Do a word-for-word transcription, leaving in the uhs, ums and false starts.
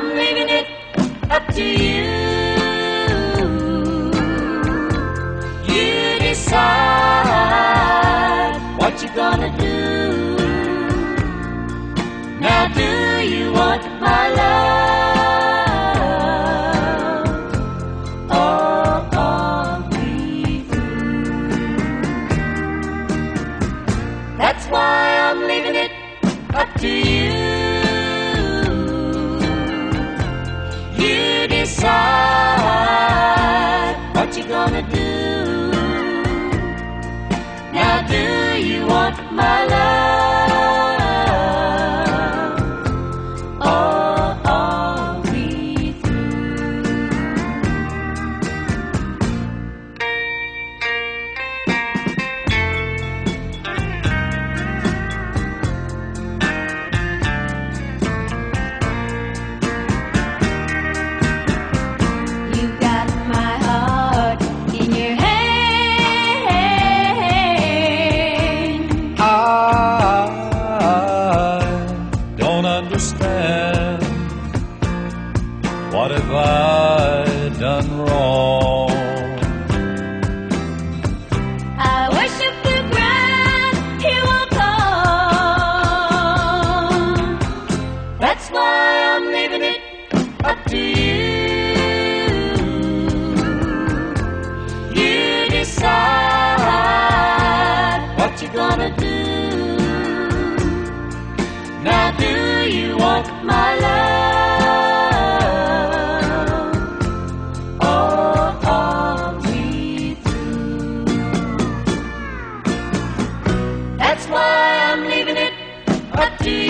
I'm leaving it up to you. You decide what you're gonna do. Now do you want my love, or are we through? That's why I'm leaving it up to you. You decide what you're gonna do. Now do you want my love, or are we through? You got my heart in your hand. I don't understand. What have I done wrong? I worship the ground he walked on. That's why I'm leaving it up to you. You decide what you're gonna do. Now do you want my love, or are we through? That's why I'm leaving it up to you.